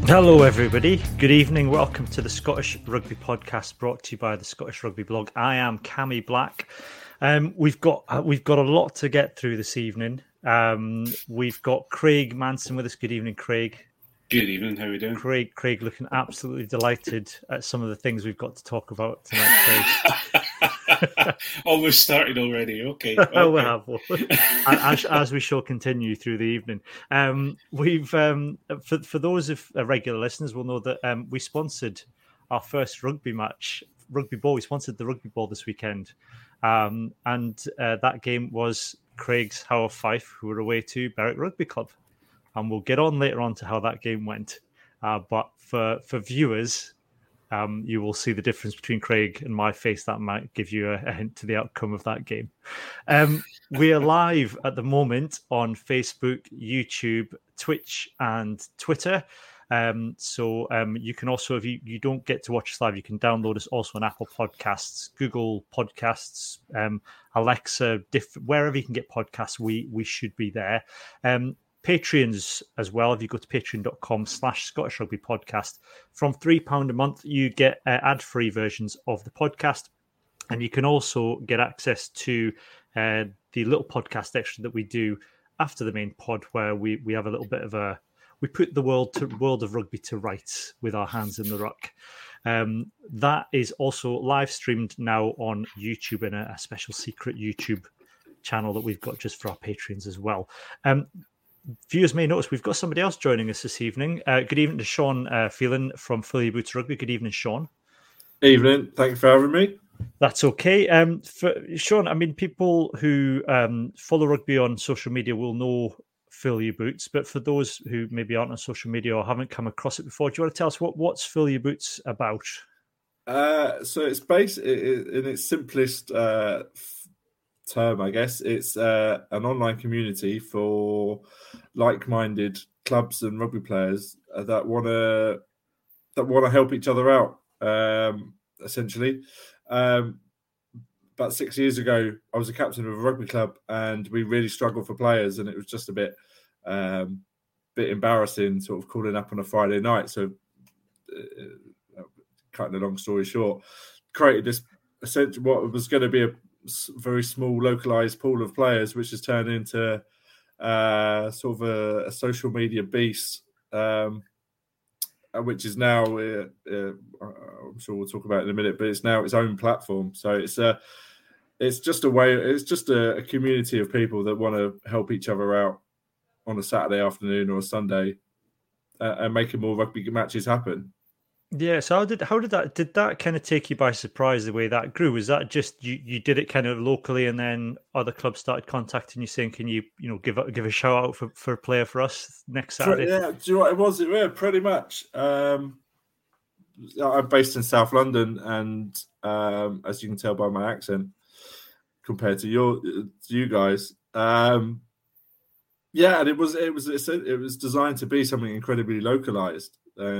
Hello everybody, good evening, welcome to the Scottish Rugby Podcast brought to you by the Scottish Rugby Blog. I am Cammy Black. We've got a lot to get through this evening. We've got Craig Manson with us. Good evening, Craig. Good evening, how are we doing? Craig looking absolutely delighted at some of the things we've got to talk about tonight, Craig. Almost started already, okay. We have. As we shall continue through the evening. We've for those of regular listeners will know that we sponsored our first rugby match, Rugby Ball. We sponsored the Rugby Ball this weekend. And that game was Craig's Howe of Fife, who were away to Berwick Rugby Club. And we'll get on later on to how that game went. But for viewers, you will see the difference between Craig and my face. That might give you a hint to the outcome of that game. We are live at the moment on Facebook, YouTube, Twitch, and Twitter. So you can also, if you don't get to watch us live, you can download us also on Apple Podcasts, Google Podcasts, Alexa, wherever you can get podcasts, we should be there. Patreons as well. If you go to patreon.com/Scottish Rugby Podcast, from £3 a month, you get ad-free versions of the podcast. And you can also get access to the little podcast extra that we do after the main pod, where we have a little bit of we put the world of rugby to rights with our hands in the ruck. That is also live streamed now on YouTube in a special secret YouTube channel that we've got just for our patrons as well. Viewers may notice we've got somebody else joining us this evening. Good evening to Sean Phelan from Fill Your Boots Rugby. Good evening, Sean. Evening. Thanks for having me. That's okay. For Sean, I mean, people who follow rugby on social media will know Fill Your Boots, but for those who maybe aren't on social media or haven't come across it before, do you want to tell us what's Fill Your Boots about? So it's based in its simplest term, I guess. It's an online community for like-minded clubs and rugby players that want to help each other out. Essentially, about 6 years ago, I was a captain of a rugby club, and we really struggled for players, and it was just a bit embarrassing, sort of calling up on a Friday night. So, cutting a long story short, created this essentially what was going to be a very small localized pool of players, which has turned into sort of a social media beast, which is now I'm sure we'll talk about it in a minute, but it's now its own platform. So it's just a community of people that want to help each other out on a Saturday afternoon or a Sunday and making more rugby matches happen. Yeah, so did that kind of take you by surprise, the way that grew? Was that just you did it kind of locally, and then other clubs started contacting you saying, can you give a shout out for a player for us next Saturday? Yeah, do you know what it was? Yeah, pretty much. I'm based in South London, and as you can tell by my accent compared to you guys, yeah, and it was designed to be something incredibly localized.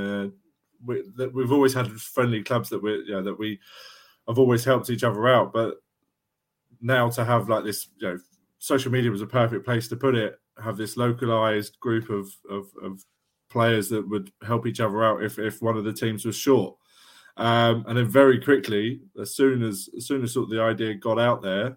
We've always had friendly clubs that we have always helped each other out, but now to have like this, social media was a perfect place to put it. Have this localized group of players that would help each other out if one of the teams was short, and then very quickly, as soon as sort of the idea got out there,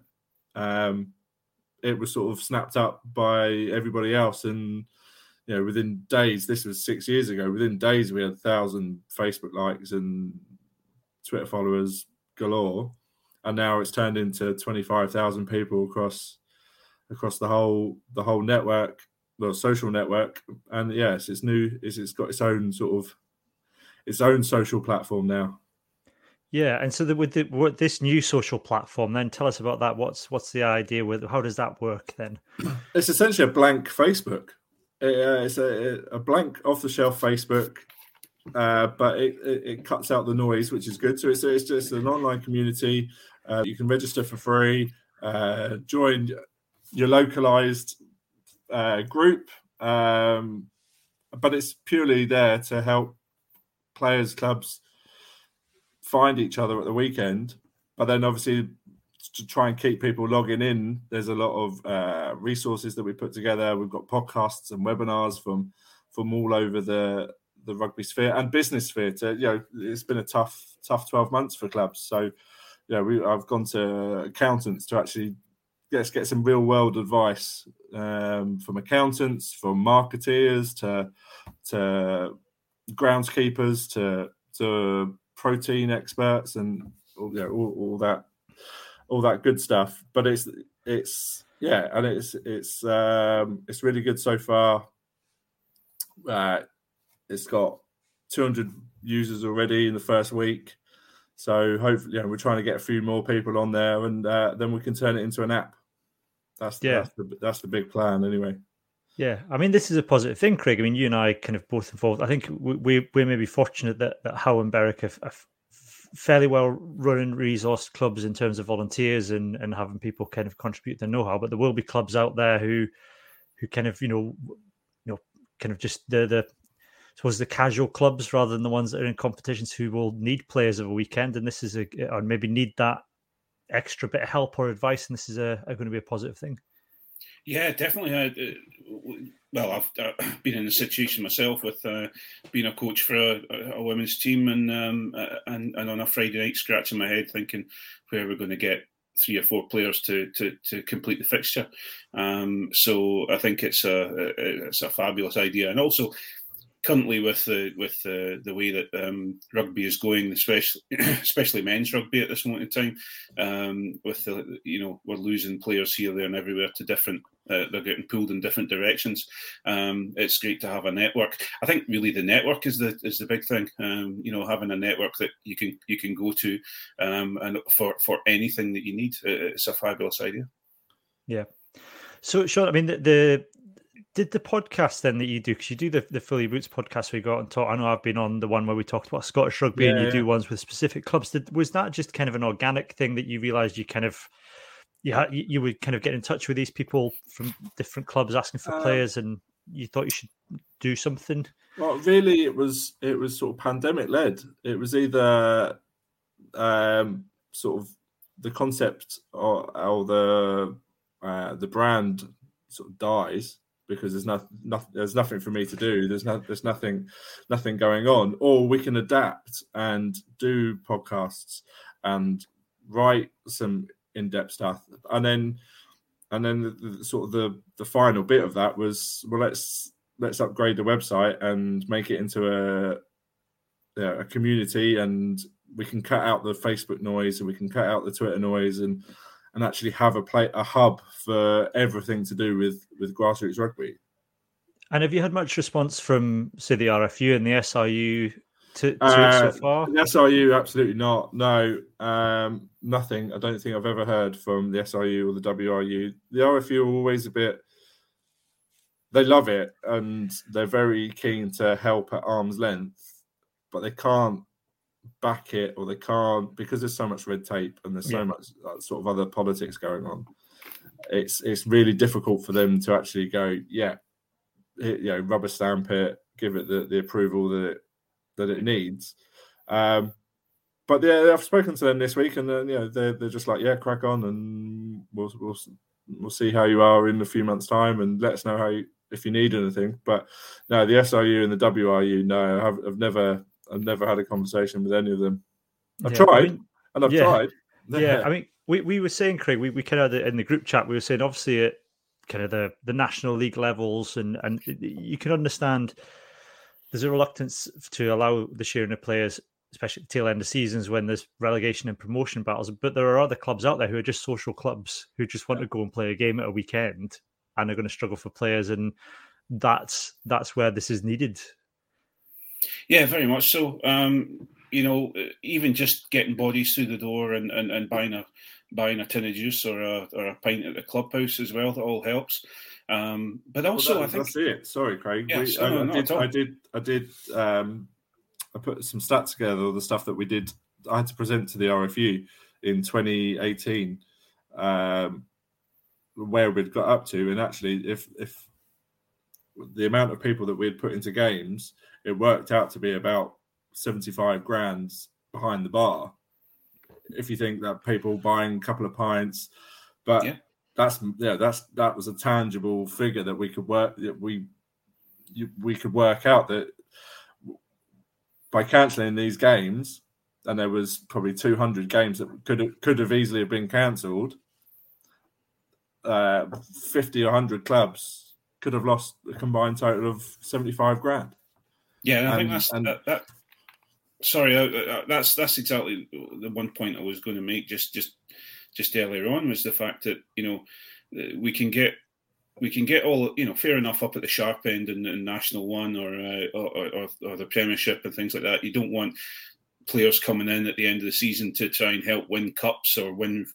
it was sort of snapped up by everybody else. And within days, this was 6 years ago, within days we had 1,000 Facebook likes and Twitter followers galore. And now it's turned into 25,000 people across the whole network, the social network. And yes, it's new. It's got its own social platform now. Yeah, and so with this new social platform, then tell us about that. What's the idea with? How does that work then? It's essentially a blank Facebook. It's a blank off-the-shelf Facebook, but it cuts out the noise, which is good. So it's just an online community. You can register for free, join your localized group, but it's purely there to help players, clubs find each other at the weekend. But then obviously to try and keep people logging in, there's a lot of resources that we put together. We've got podcasts and webinars from all over the rugby sphere and business sphere. It's been a tough 12 months for clubs. So I've gone to accountants to actually get some real world advice from accountants, from marketeers to groundskeepers to protein experts and all that good stuff. But it's really good so far. It's got 200 users already in the first week, so hopefully we're trying to get a few more people on there, and then we can turn it into an app. That's the big plan anyway. Yeah, I mean, this is a positive thing, Craig. I mean, you and I kind of both involved. I think we may be fortunate that Howe and Berwick have fairly well run and resourced clubs in terms of volunteers and having people kind of contribute their know-how. But there will be clubs out there who kind of kind of just the casual clubs rather than the ones that are in competitions who will need players of a weekend, and this is or maybe need that extra bit of help or advice, and this is going to be a positive thing. Yeah, definitely. I've been in a situation myself with being a coach for a women's team, and on a Friday night, scratching my head thinking where we're going to get 3 or 4 players to complete the fixture. So I think it's a fabulous idea, and also currently with the way that rugby is going, especially men's rugby at this moment in time, with we're losing players here, there, and everywhere to different. They're getting pulled in different directions. It's great to have a network. I think really the network is the big thing. Having a network that you can go to, and for anything that you need, it's a fabulous idea. Yeah. So, Sean, I mean, did the podcast then that you do, because you do the Fully Boots podcast we got and talk. I know I've been on the one where we talked about Scottish rugby, and you do ones with specific clubs. Was that just kind of an organic thing that you realised you kind of you would kind of get in touch with these people from different clubs asking for players, and you thought you should do something? Well, really, it was sort of pandemic led. It was either sort of the concept or the brand sort of dies because there's nothing for me to do. There's nothing going on, or we can adapt and do podcasts and write some in-depth stuff, and then the final bit of that was, well, let's upgrade the website and make it into a community, and we can cut out the Facebook noise and we can cut out the Twitter noise and actually have a hub for everything to do with grassroots rugby. And have you had much response from, say, the RFU and the SRU to it so far? The SRU, absolutely not. No, nothing. I don't think I've ever heard from the SRU or the WRU. The RFU are always they love it and they're very keen to help at arm's length, but they can't back it, or they can't, because there's so much red tape and there's so much sort of other politics going on. It's really difficult for them to actually go, rubber stamp it, give it the approval that it needs. But I've spoken to them this week, and they're just like, crack on, and we'll see how you are in a few months' time, and let us know if you need anything. But no, the SRU and the WRU, no, I've never had a conversation with any of them. I've tried. Yeah, I mean, we were saying, Craig, we kind of in the group chat, we were saying, obviously at kind of the National League levels, and you can understand there's a reluctance to allow the sharing of players, especially at the tail end of seasons when there's relegation and promotion battles. But there are other clubs out there who are just social clubs who just want to go and play a game at a weekend, and are going to struggle for players, and that's where this is needed. Yeah, very much so. Even just getting bodies through the door and buying a tin of juice or a pint at the clubhouse as well, that all helps. But also, I think that's it. Sorry, Craig. Yes, I put some stats together, the stuff that we did. I had to present to the RFU in 2018, where we'd got up to, and actually, if the amount of people that we'd put into games, it worked out to be about 75 grand behind the bar. If you think that people buying a couple of pints, but that was a tangible figure that we could work. That we could work out that by cancelling these games, and there was probably 200 games that could have easily been cancelled, 50 or 100 clubs could have lost a combined total of 75 grand. Yeah, and I think that's that's exactly the one point I was going to make just earlier on, was the fact that, you know, we can get all, you know, fair enough up at the sharp end in National One or the Premiership and things like that. You don't want players coming in at the end of the season to try and help win cups or win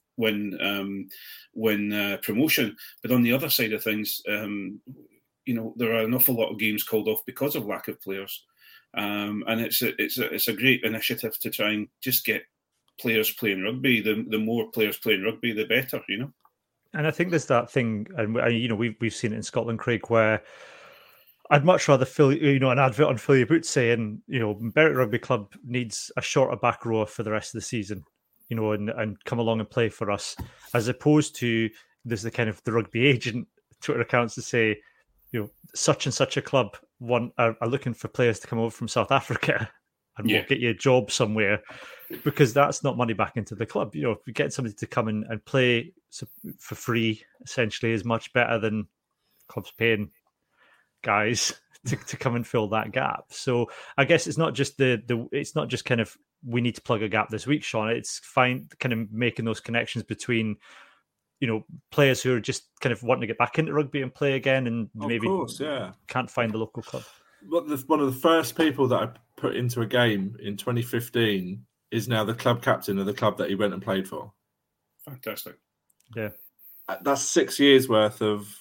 promotion. But on the other side of things, you know, there are an awful lot of games called off because of lack of players, and it's a great initiative to try and just get players playing rugby. The more players playing rugby, the better, you know. And I think there's that thing, and you know, we've seen it in Scotland, Craig, where I'd much rather fill, you know, an advert on Fill Your Boots saying, you know, Berwick Rugby Club needs a shorter back rower for the rest of the season, you know, and come along and play for us, as opposed to there's the kind of the rugby agent Twitter accounts to say, you know, such and such a club are looking for players to come over from South Africa and we'll get you a job somewhere, because that's not money back into the club. You know, if you get somebody to come in and play for free, essentially, is much better than clubs paying guys to come and fill that gap. So I guess it's not just it's not just kind of we need to plug a gap this week, Sean. It's fine kind of making those connections between, you know, players who are just kind of wanting to get back into rugby and play again, and maybe can't find the local club. One of the first people that I put into a game in 2015 is now the club captain of the club that he went and played for. Fantastic. Yeah. That's 6 years worth of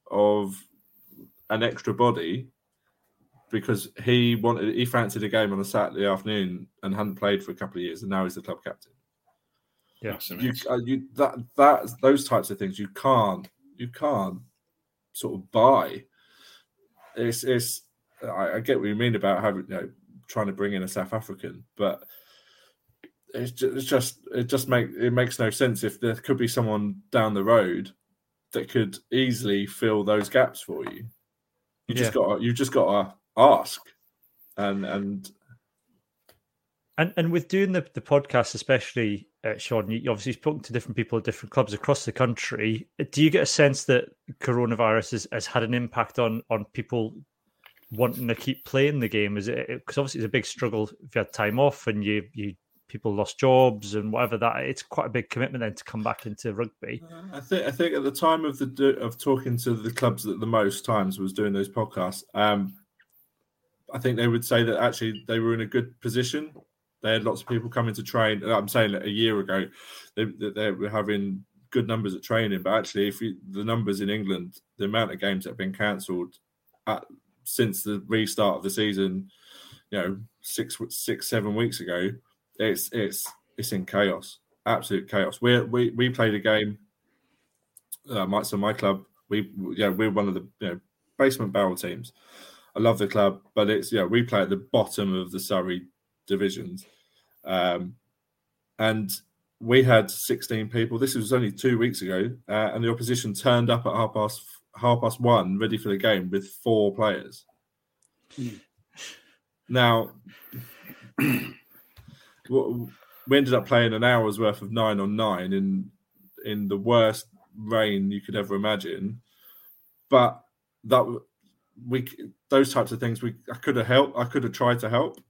an extra body, because he fancied a game on a Saturday afternoon and hadn't played for a couple of years, and now he's the club captain. Yeah, those types of things you can't sort of buy. I get what you mean about having, you know, trying to bring in a South African, but it makes no sense if there could be someone down the road that could easily fill those gaps for you. You just got to ask, and with doing the podcast, especially Sean, you obviously spoken to different people at different clubs across the country. Do you get a sense that coronavirus has had an impact on people wanting to keep playing the game? Is it, because obviously it's a big struggle if you had time off and you people lost jobs and whatever, that it's quite a big commitment then to come back into rugby. I think at the time of talking to the clubs that the most times was doing those podcasts, I think they would say that actually they were in a good position. They had lots of people coming to train. I'm saying that a year ago they were having good numbers at training, but actually the numbers in England, the amount of games that have been cancelled since the restart of the season, you know, 6-7 weeks ago, it's in chaos, absolute chaos. We played a game. So my club, we're one of the basement barrel teams. I love the club, but we play at the bottom of the Surrey divisions, and we had 16 people. This was only 2 weeks ago, and the opposition turned up at 1:30, ready for the game with 4 players. Now, we ended up playing an hour's worth of 9-on-9 in the worst rain you could ever imagine. But those types of things, I could have helped. I could have tried to help,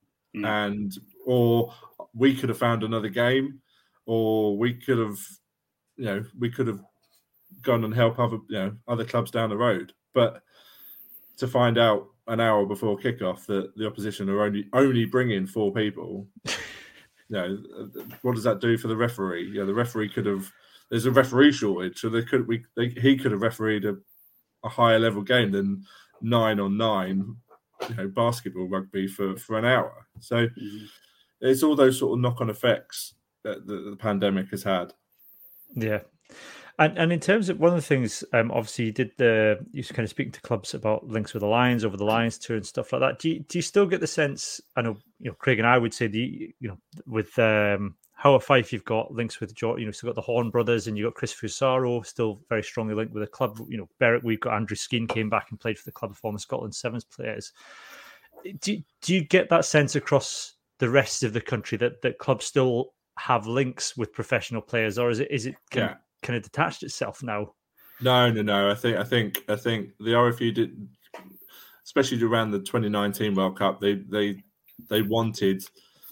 or we could have found another game, or we could have gone and help other clubs down the road. But to find out an hour before kickoff that the opposition are only bringing 4 people, what does that do for the referee? The referee could have. There's a referee shortage, so he could have refereed a higher level game than 9-on-9, basketball rugby for an hour. So it's all those sort of knock-on effects that the pandemic has had. Yeah. And in terms of one of the things, obviously you kind of speaking to clubs about links with the Lions, over the Lions tour and stuff like that. Do you still get the sense? I know, Craig and I would say with Howard Fife, you've got links with still got the Horn brothers, and you've got Chris Fusaro, still very strongly linked with the club. Berwick, we've got Andrew Skeen came back and played for the club, former Scotland Sevens players. do you get that sense across the rest of the country that clubs still have links with professional players, or is it kind of detached itself now? No. I think the RFU did, especially around the 2019 World Cup. They wanted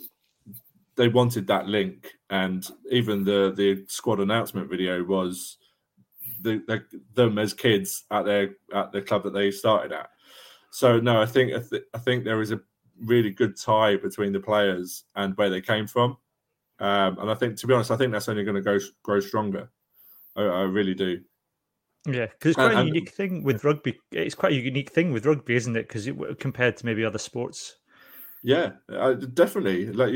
that link, and even the squad announcement video was them as kids at the club that they started at. So no, I think there is a really good tie between the players and where they came from, and I think, to be honest, I think that's only going to grow stronger. I really do. Yeah, because it's quite a unique thing with rugby. It's quite a unique thing with rugby, isn't it? Because compared to maybe other sports. Yeah, definitely. Like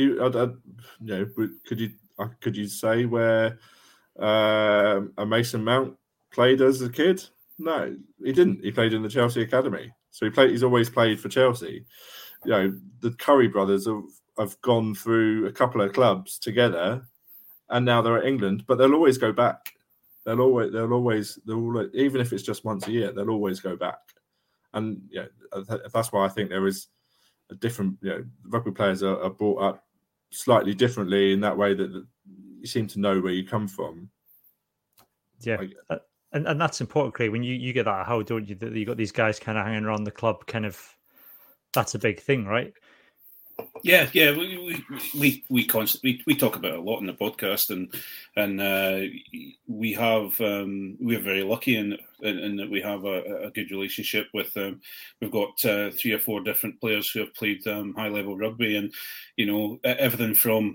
could you say where a Mason Mount played as a kid? No, he didn't. He played in the Chelsea academy, so he's always played for Chelsea. The Curry brothers have gone through a couple of clubs together, and now they're at England. But they'll always go back. They'll always, even if it's just once a year, they'll always go back. And that's why I think there is a different. Rugby players are brought up slightly differently in that way, that you seem to know where you come from. Yeah, and that's important, Craig. When you get that at Hull, don't you? That you got these guys kind of hanging around the club, kind of. That's a big thing, right? Yeah. We constantly we talk about it a lot in the podcast, and we have we're very lucky in that we have a good relationship with. We've got 3 or 4 different players who have played high level rugby, and everything from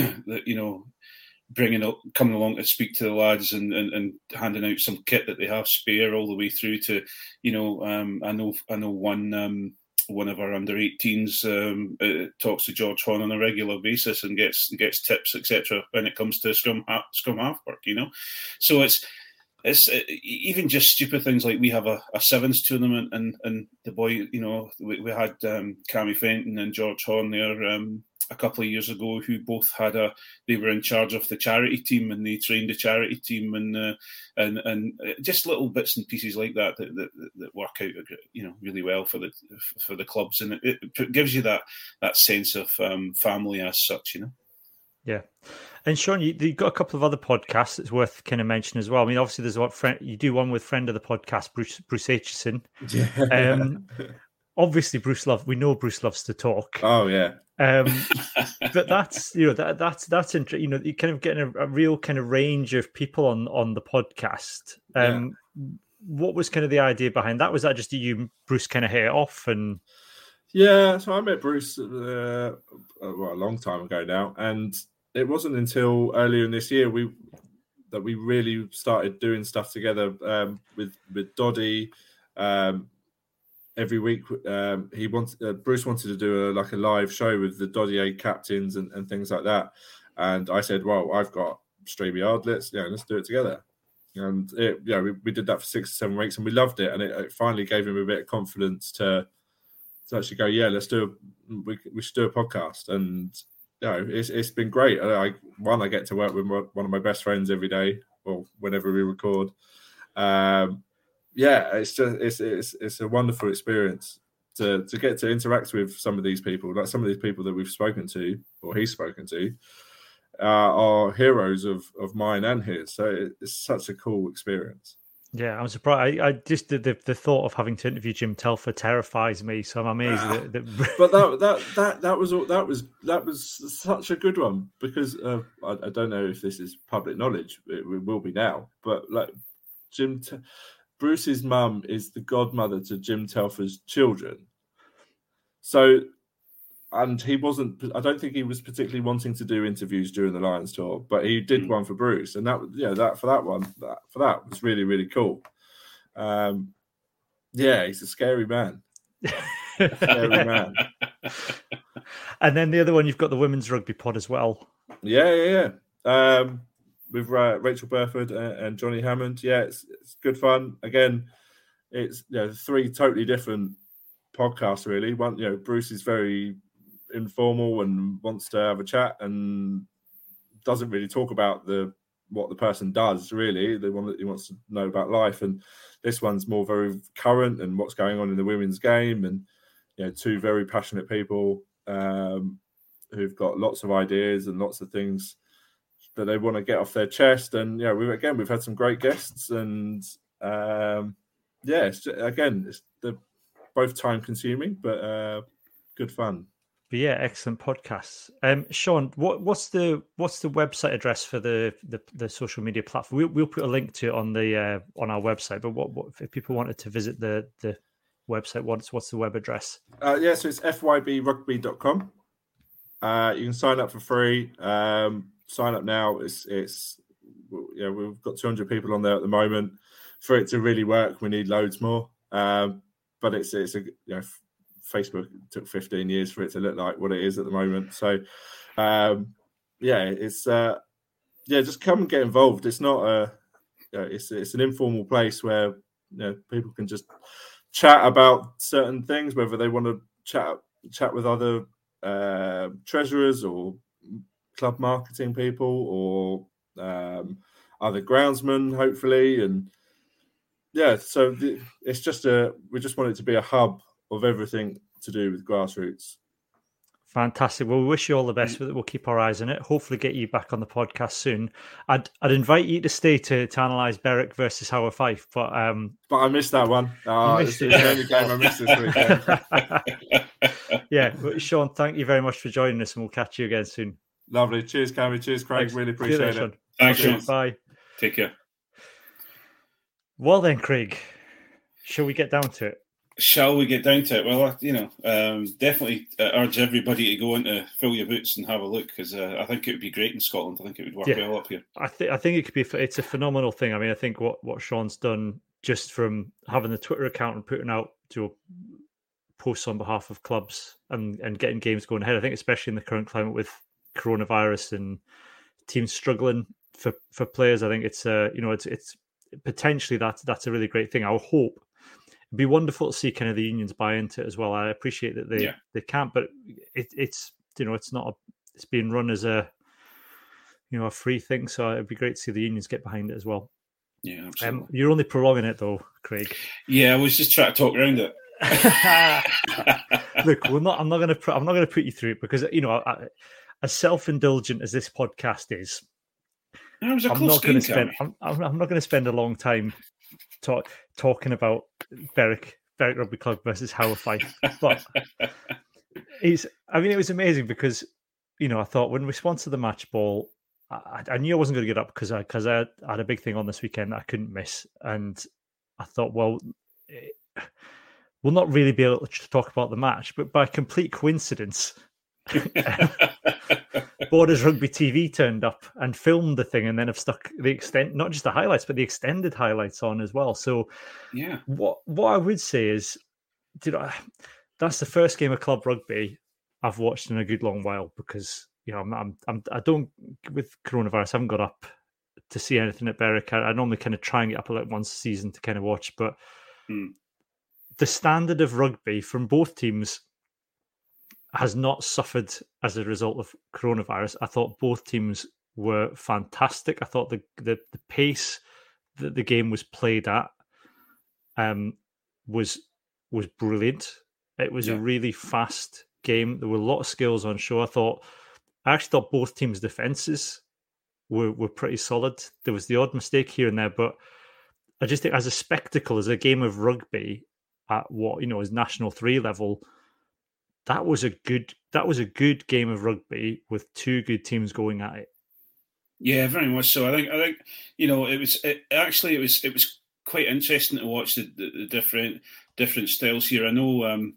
coming along to speak to the lads and handing out some kit that they have spare, all the way through to I know one of our under 18s talks to George Horn on a regular basis and gets tips, etc. when it comes to scrum half work. So it's even just stupid things like we have a sevens tournament, and the boy, we had Cammy Fenton and George Horn there a couple of years ago, who both they were in charge of the charity team, and they trained the charity team, and just little bits and pieces like that work out, really well for the clubs, and it gives you that sense of family as such, Yeah. And Sean, you've got a couple of other podcasts that's worth kind of mentioning as well. I mean, obviously there's you do one with friend of the podcast, Bruce Aitchison. Yeah. Obviously we know Bruce loves to talk. Oh yeah. But that's that's interesting. You're kind of getting a real kind of range of people on the podcast. What was kind of the idea behind that? Was that just you, Bruce, kind of hit it off? And yeah, so I met Bruce a long time ago now, and it wasn't until earlier in this year that we really started doing stuff together with Doddy. Every week, Bruce wanted to do a live show with the Doddy 8 captains and things like that, and I said, "Well, I've got StreamYard. Let's do it together." And we did that for 6 or 7 weeks, and we loved it, and it finally gave him a bit of confidence to actually go, "Yeah, we should do a podcast." And it's been great. I get to work with one of my best friends every day, or whenever we record. It's a wonderful experience to get to interact with some of these people. Like some of these people that we've spoken to, or he's spoken to, are heroes of mine and his. So it's such a cool experience. Yeah, I'm surprised. I just the thought of having to interview Jim Telfer terrifies me. So I'm amazed But that was such a good one, because I don't know if this is public knowledge. It will be now. But like Bruce's mum is the godmother to Jim Telfer's children. So, and he wasn't. I don't think he was particularly wanting to do interviews during the Lions tour, but he did one for Bruce, and that was really, really cool. He's a scary man. Scary man. And then the other one, you've got the women's rugby pod as well. Yeah. With Rachel Burford and Johnny Hammond. Yeah, it's good fun. Again, it's 3 totally different podcasts, really. One, Bruce is very informal and wants to have a chat and doesn't really talk about what the person does, really. The one that he wants to know about life. And this one's more very current and what's going on in the women's game. And two very passionate people who've got lots of ideas and lots of things that they want to get off their chest. And we've had some great guests, and it's both time consuming, but good fun. But yeah, excellent podcasts. Sean, what's the website address for the social media platform? We'll put a link to it on our website. But what if people wanted to visit the website? What's the web address? So it's fybrugby.com. You can sign up for free. Sign up now. We've got 200 people on there at the moment. For it to really work, we need loads more. But it's Facebook took 15 years for it to look like what it is at the moment. So, just come and get involved. It's not it's an informal place where people can just chat about certain things, whether they want to chat with other treasurers or club marketing people or other groundsmen, hopefully. And it's just we just want it to be a hub of everything to do with grassroots. Fantastic. Well, we wish you all the best with it. We'll keep our eyes on it. Hopefully get you back on the podcast soon. I'd invite you to stay to analyse Berwick versus Howard Fife, but I missed that one. It's the only game I missed this weekend. Yeah, but Sean, thank you very much for joining us, and we'll catch you again soon. Lovely. Cheers, Cammy. Cheers, Craig. Thanks. Really appreciate it. Thanks, Sean. Bye. Take care. Well then, Craig, shall we get down to it? Shall we get down to it? Well, definitely urge everybody to go in to fill your boots and have a look, because I think it would be great in Scotland. I think it would work well up here. I think it could be. It's a phenomenal thing. I mean, I think what Sean's done, just from having the Twitter account and putting out posts on behalf of clubs and getting games going ahead. I think especially in the current climate with coronavirus and teams struggling for players, I think it's it's potentially that's a really great thing. I hope. It'd be wonderful to see kind of the unions buy into it as well. I appreciate that they can't, but it's not it's being run as a free thing. So it'd be great to see the unions get behind it as well. Yeah, absolutely. You're only prolonging it though, Craig. Yeah, I was just trying to talk around it. Look, I'm not going to put you through it, because as self-indulgent as this podcast is, I'm not going to spend a long time talking about Berwick Rugby Club versus Howard Fife, but it was amazing because I thought when we sponsored the match ball, I knew I wasn't going to get up because I had a big thing on this weekend that I couldn't miss, and I thought, well, we'll not really be able to talk about the match, but by complete coincidence, Borders Rugby TV turned up and filmed the thing, and then have stuck not just the highlights, but the extended highlights on as well. So, yeah, what I would say is, that's the first game of club rugby I've watched in a good long while, because I don't, with coronavirus, I haven't got up to see anything at Berwick. I normally kind of try and get up like once a season to kind of watch, but the standard of rugby from both teams has not suffered as a result of coronavirus. I thought both teams were fantastic. I thought the pace that the game was played at was brilliant. It was a really fast game. There were a lot of skills on show. I actually thought both teams' defences were pretty solid. There was the odd mistake here and there, but I just think as a spectacle, as a game of rugby at what is National 3 level, that was a good game of rugby with two good teams going at it. Yeah, very much so. I think it was quite interesting to watch the different styles here. I know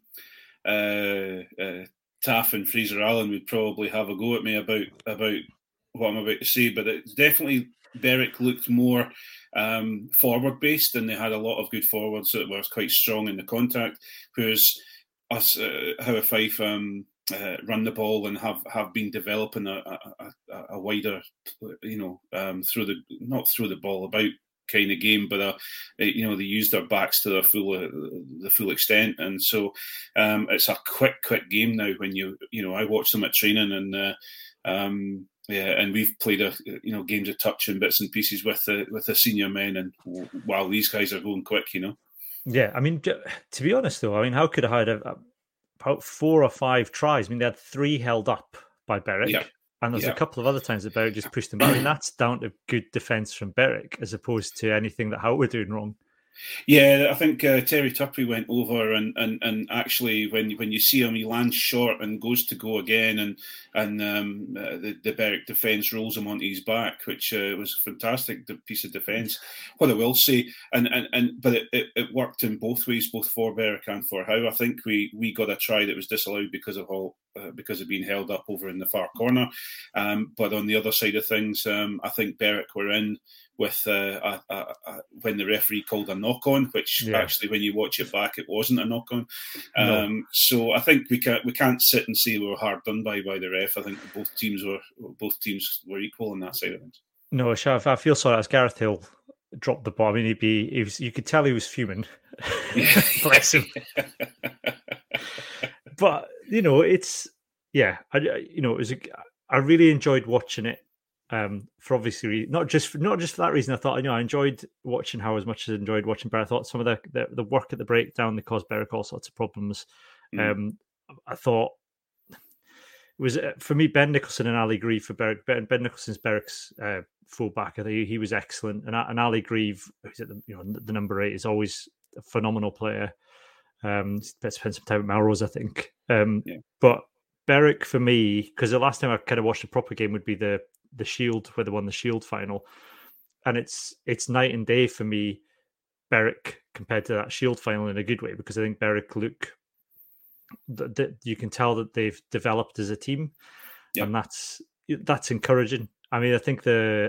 Taff and Fraser Allen would probably have a go at me about what I'm about to say, but it's definitely Berwick looked more forward based, and they had a lot of good forwards that were quite strong in the contact, whereas us, Howard Fife, run the ball and have been developing a wider, through the ball about kind of game, but they used their backs to the full extent, and so it's a quick game now. When I watch them at training, and and we've played games of touch and bits and pieces with the senior men, and wow, these guys are going quick, Yeah, I mean, to be honest though, I mean, how could I about 4 or 5 tries. I mean, they had 3 held up by Berwick, and there's a couple of other times that Berwick just pushed them back. I mean, that's down to good defence from Berwick as opposed to anything that Howe were doing wrong. Yeah, I think Terry Tuppy went over, and actually, when you see him, he lands short and goes to go again, and the Berwick defence rolls him onto his back, which was a fantastic piece of defence. What I will say, but it worked in both ways, both for Berwick and for Howe. I think we got a try that was disallowed because of being held up over in the far corner. But on the other side of things, I think Berwick were in with when the referee called a knock-on, which actually, when you watch it back, it wasn't a knock-on. So I think we can't sit and say we were hard done by the ref. I think both teams were equal on that side of things. No, I feel sorry as Gareth Hill dropped the ball. I mean, you could tell he was fuming. Bless him. But it was. I really enjoyed watching it. For obviously not just for that reason. I thought I enjoyed watching Howe as much as I enjoyed watching Berwick. I thought some of the work at the breakdown that caused Berwick all sorts of problems. I thought it was for me Ben Nicholson and Ali Grieve for Berwick. Ben Nicholson's Berwick's fullback. I think he was excellent, and Ali Grieve, who's at the number 8, is always a phenomenal player. Spent some time at Melrose, I think. But Berwick for me, because the last time I kind of watched a proper game would be the Shield, where they won the Shield final, and it's night and day for me, Berwick compared to that Shield final in a good way, because I think Berwick you can tell that they've developed as a team, and that's encouraging. I mean, I think the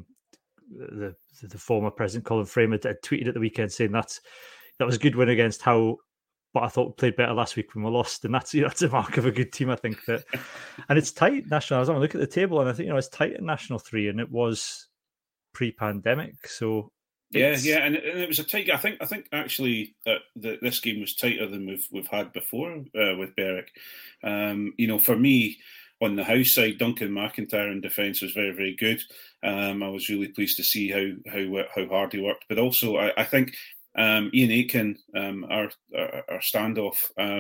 former president Colin Framer tweeted at the weekend saying that was a good win against Howe, but I thought we played better last week when we lost, and that's a mark of a good team. I think that, and it's tight. National. I was having a look at the table, and I think it's tight in National 3, and it was pre-pandemic. So and it was a tight. I think actually this game was tighter than we've had before with Berwick. For me, on the House side, Duncan McIntyre in defence was very, very good. I was really pleased to see how hard he worked, but also I think. Ian Aitken, our standoff.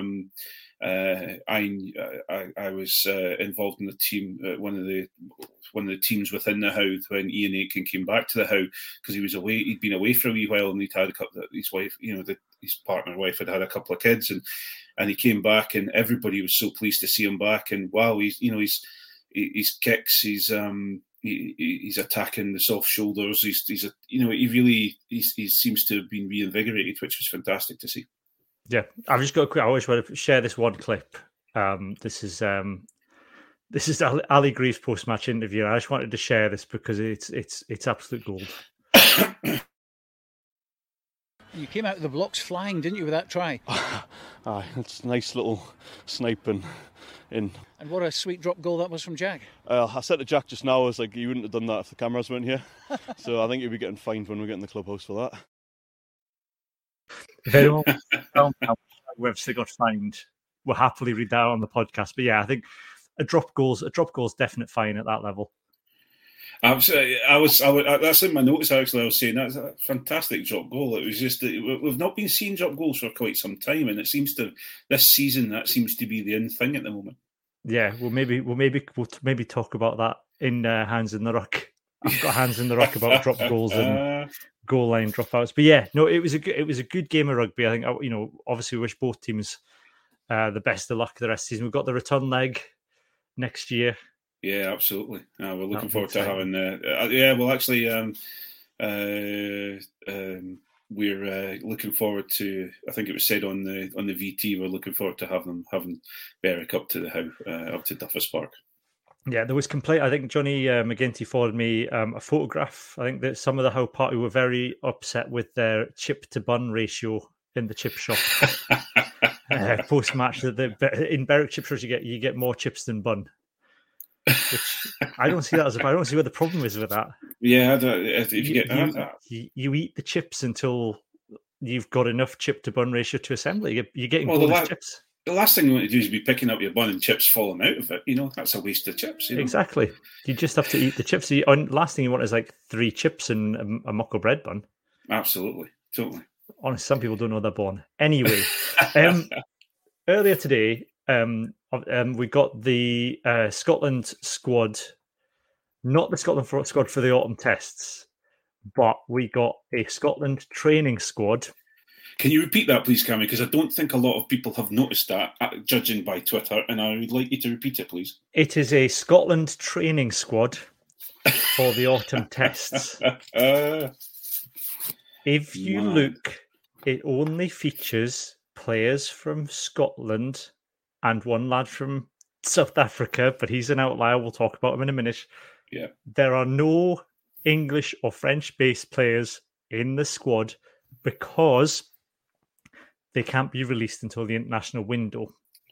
I was involved in the team, one of the teams within the Howe when Ian Aitken came back to the Howe, because he was away. He'd been away for a wee while, and he'd had a couple. His wife, his partner wife had a couple of kids, and he came back, and everybody was so pleased to see him back. And wow, his kicks, he's attacking the soft shoulders. He seems to have been reinvigorated, which was fantastic to see. Yeah, I've just got a quick. I always want to share this one clip. This is Ali Grieve's post-match interview. I just wanted to share this because it's absolute gold. You came out of the blocks flying, didn't you, with that try? It's a nice little sniping in. And what a sweet drop goal that was from Jack. I said to Jack just now, I was like, you wouldn't have done that if the cameras weren't here. So I think you'll be getting fined when we get in the clubhouse for that. If anyone we've still got fined, we'll happily read that on the podcast. But yeah, I think a drop goal's definite fine at that level. That's in my notes. Actually, I was saying that's a fantastic drop goal. It was just that we've not been seeing drop goals for quite some time, and it seems to this season that seems to be the in thing at the moment. Yeah, we'll maybe talk about that in Hands in the Ruck. I've got Hands in the Ruck about drop goals and goal line dropouts. But yeah, no, it was a good game of rugby. I think obviously we wish both teams the best of luck the rest of the season. We've got the return leg next year. Yeah, absolutely. We're looking forward to having. Well, actually, we're looking forward to. I think it was said on the VT. We're looking forward to having Berwick up to the Howe, up to Duffus Park. Yeah, there was complaint. I think Johnny McGinty forwarded me a photograph. I think that some of the Howe party were very upset with their chip to bun ratio in the chip shop. Post match, in Berwick chip shops you get more chips than bun. Which I don't see that I don't see what the problem is with that. Yeah, if you get that, you eat the chips until you've got enough chip to bun ratio to assemble it. You're getting bonus chips. The last thing you want to do is be picking up your bun and chips falling out of it. That's a waste of chips. Exactly. You just have to eat the chips. Last thing you want is like 3 chips and a muckle bread bun. Absolutely, totally. Honestly, some people don't know they're born. Anyway, earlier today, we got the Scotland squad, not the Scotland squad for the autumn tests, but we got a Scotland training squad. Can you repeat that, please, Cammy? Because I don't think a lot of people have noticed that, judging by Twitter, and I would like you to repeat it, please. It is a Scotland training squad for the autumn tests. If you look, it only features players from Scotland and one lad from South Africa, but he's an outlier. We'll talk about him in a minute. Yeah. There are no English or French-based players in the squad because they can't be released until the international window.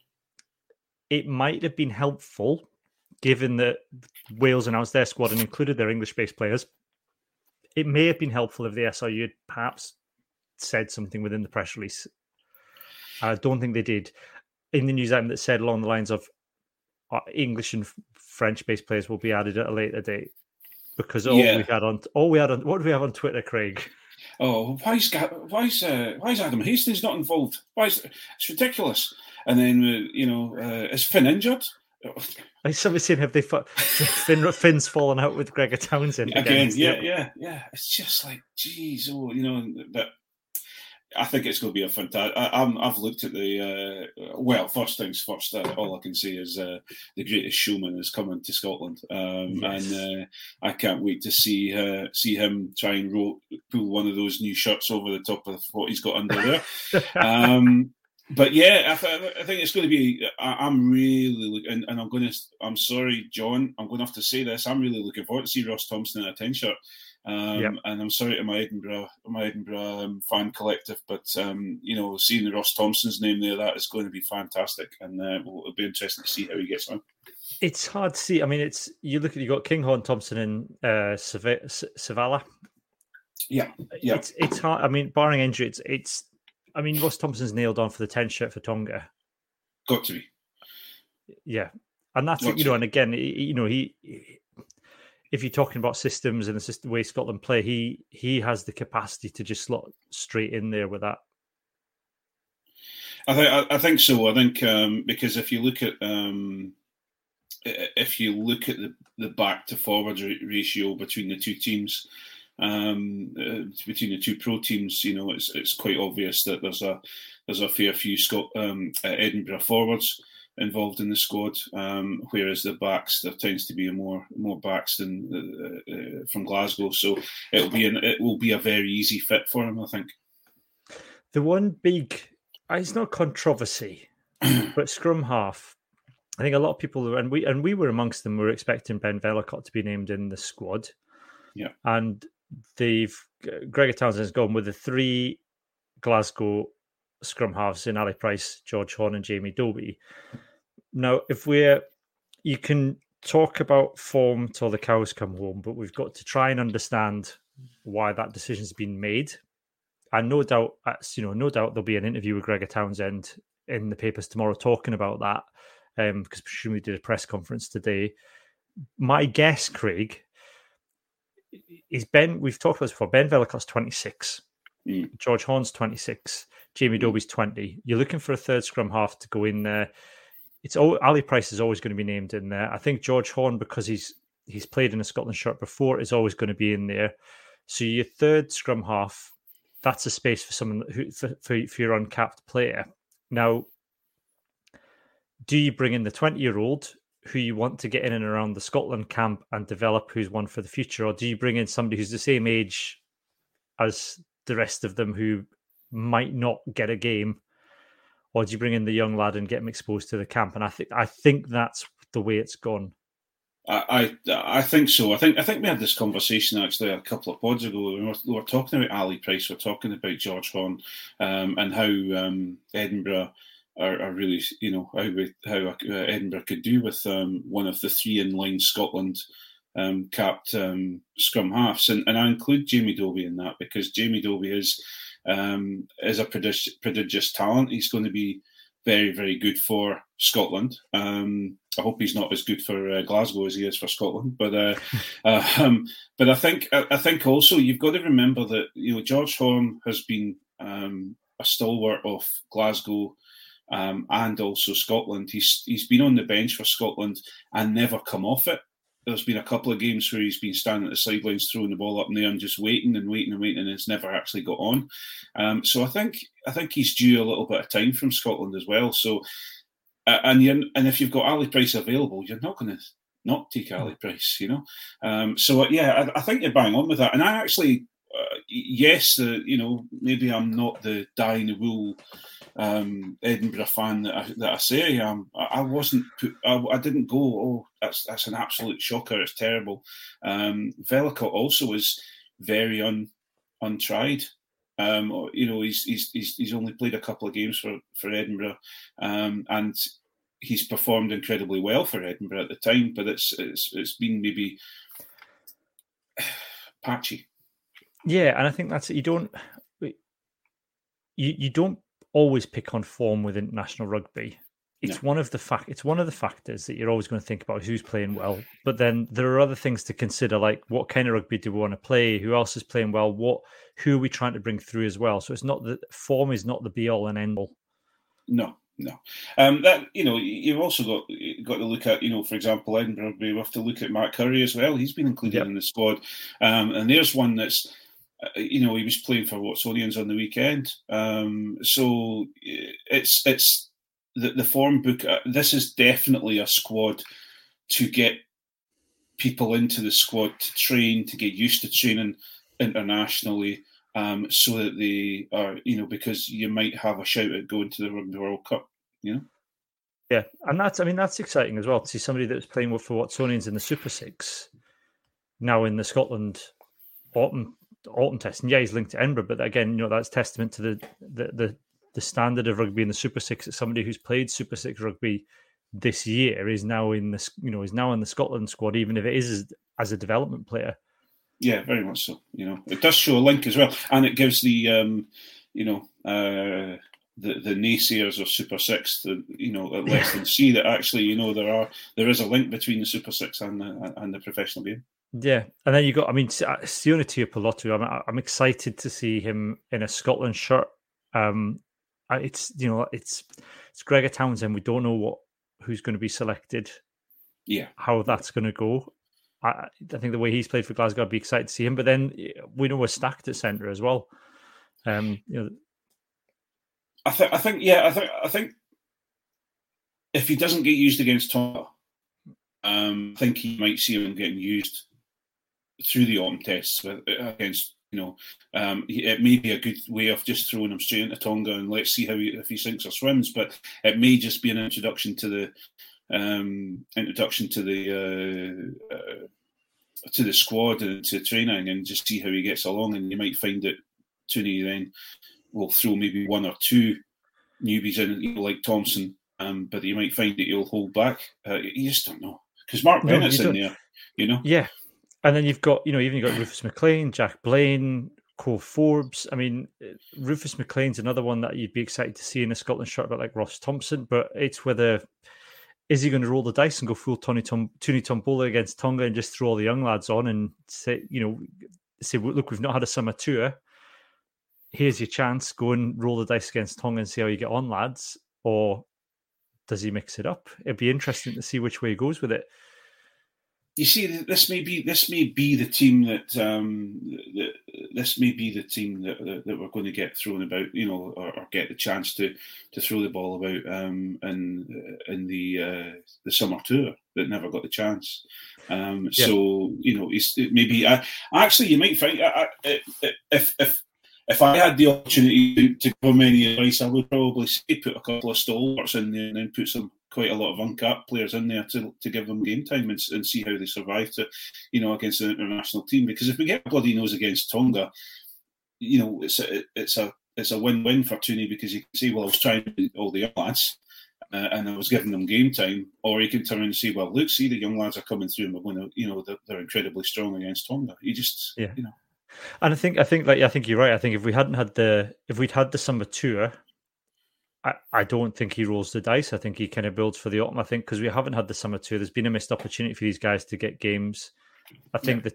It might have been helpful, given that Wales announced their squad and included their English-based players. It may have been helpful if the SRU had perhaps said something within the press release. I don't think they did. In the news item that said along the lines of English and French-based players will be added at a later date, because what do we have on Twitter, Craig? Oh, why is Adam Hastings not involved? It's ridiculous. And then is Finn injured? Somebody saying have Finn's fallen out with Gregor Townsend again? Yeah. It's just like, geez, that. I think it's going to be a fantastic. I've looked at the first things first. All I can say is the Greatest Showman is coming to Scotland, and I can't wait to see him try and pull one of those new shirts over the top of what he's got under there. But yeah, I think it's going to be. I'm really looking, and I'm sorry, John. I'm going to have to say this. I'm really looking forward to see Ross Thompson in a 10 shirt. And I'm sorry to my Edinburgh fan collective, but seeing the Ross Thompson's name there, that is going to be fantastic, and it'll be interesting to see how he gets on. It's hard to see. I mean, you got Kinghorn, Thompson, and Savala. Yeah. It's hard. I mean, barring injury, it's. I mean, Ross Thompson's nailed on for the 10 shirt for Tonga. Got to be. Yeah, and that's and again, he. If you're talking about systems and the way Scotland play, he has the capacity to just slot straight in there with that. I think so. I think because if you look at the back to forward ratio between the two teams, between the two pro teams, it's quite obvious that there's a fair few Edinburgh forwards involved in the squad, whereas the backs, there tends to be more backs than from Glasgow, so it will be a very easy fit for him, I think. The one big, it's not controversy, but scrum half. I think a lot of people, and we were amongst them, were expecting Ben Vellacott to be named in the squad. Yeah, and Gregor Townsend's gone with the 3 Glasgow scrum halves in Ali Price, George Horn, and Jamie Dobie. Now, you can talk about form till the cows come home, but we've got to try and understand why that decision's been made. And no doubt there'll be an interview with Gregor Townsend in the papers tomorrow talking about that, because presumably did a press conference today. My guess, Craig, is we've talked about this before, Ben Vellacott's 26. George Horn's 26. Jamie Dobie's 20. You're looking for a third scrum half to go in there. Ali Price is always going to be named in there. I think George Horn, because he's played in a Scotland shirt before, is always going to be in there. So your third scrum half, that's a space for someone for your uncapped player. Now, do you bring in the 20-year-old who you want to get in and around the Scotland camp and develop, who's one for the future, or do you bring in somebody who's the same age as the rest of them who might not get a game, or do you bring in the young lad and get him exposed to the camp? And I think that's the way it's gone. I think so. I think we had this conversation actually a couple of pods ago. We were talking about Ali Price, we're talking about George Horn, and how Edinburgh are really, how Edinburgh could do with one of the 3 in-line Scotland capped scrum halves, and I include Jamie Dobie in that because Jamie Dobie is a prodigious talent. He's going to be very, very good for Scotland. I hope he's not as good for Glasgow as he is for Scotland. But I think also you've got to remember that George Horn has been a stalwart of Glasgow and also Scotland. He's been on the bench for Scotland and never come off it. There's been a couple of games where he's been standing at the sidelines throwing the ball up in the air and just waiting, and it's never actually got on. So I think he's due a little bit of time from Scotland as well. So and if you've got Ali Price available, you're not going to not take Ali Price, So I think you're bang on with that. And I actually, yes, maybe I'm not the dyed-in-the-wool Edinburgh fan that I say I am. I wasn't. I didn't go. Oh, that's an absolute shocker. It's terrible. Vellacott also is very untried. He's only played a couple of games for Edinburgh, and he's performed incredibly well for Edinburgh at the time. But it's been maybe patchy. Yeah, and I think that's it. You don't always pick on form with international rugby. It's one of the factors that you're always going to think about, who's playing well. But then there are other things to consider, like what kind of rugby do we want to play? Who else is playing well? Who are we trying to bring through as well? So it's not that form is not the be all and end all. No. That you've also got to look at, for example, Edinburgh. We have to look at Mark Curry as well. He's been included in the squad, and there's one that's. He was playing for Watsonians on the weekend. So it's the form book. This is definitely a squad to get people into the squad to train, to get used to training internationally, so that they are, because you might have a shout at going to the Rugby World Cup, Yeah, and that's exciting as well to see somebody that was playing for Watsonians in the Super Six now in the Scotland autumn test. And yeah, he's linked to Edinburgh, but again, that's testament to the standard of rugby in the Super Six. That somebody who's played Super Six rugby this year is now in the Scotland squad, even if it is as a development player. Yeah, very much so. It does show a link as well, and it gives the the naysayers of Super Six it lets them see that actually there is a link between the Super Six and the professional game. Yeah, and then you got, Sione Tuipulotu. I'm excited to see him in a Scotland shirt. It's Gregor Townsend. We don't know who's going to be selected. Yeah, how that's going to go. I think the way he's played for Glasgow, I'd be excited to see him. But then we know we're stacked at centre as well. I think if he doesn't get used against Tonga, I think he might see him getting used through the autumn tests against. It may be a good way of just throwing him straight into Tonga and let's see if he sinks or swims. But it may just be an introduction to the squad and to training, and just see how he gets along. And you might find that Tooney then will throw maybe one or two newbies in, like Thompson, but you might find that he'll hold back. You just don't know, because Mark Bennett's in there, Yeah, and then you've got Rufus McLean, Jack Blaine, Cole Forbes. Rufus McLean's another one that you'd be excited to see in a Scotland shirt, but like Ross Thompson. But it's whether is he going to roll the dice and go full Tony Tombola against Tonga and just throw all the young lads on and say, look, we've not had a summer tour. Here's your chance. Go and roll the dice against Tonga and see how you get on, lads. Or does he mix it up? It'd be interesting to see which way he goes with it. You see, this may be the team that we're going to get thrown about, or get the chance to throw the ball about in the summer tour that never got the chance. So maybe actually you might find if I had the opportunity to give him any advice, I would probably say put a couple of stalwarts in there and then put quite a lot of uncapped players in there to give them game time and see how they survive against an international team. Because if we get bloody nose against Tonga, it's a win-win for Tooney, because you can say, well, I was trying to all the young lads and I was giving them game time, or you can turn around and say, well, look, see, the young lads are coming through and we're going to, they're incredibly strong against Tonga. And I think you're right. I think if we'd had the summer tour, I don't think he rolls the dice. I think he kind of builds for the autumn. I think because we haven't had the summer tour, there's been a missed opportunity for these guys to get games. I think the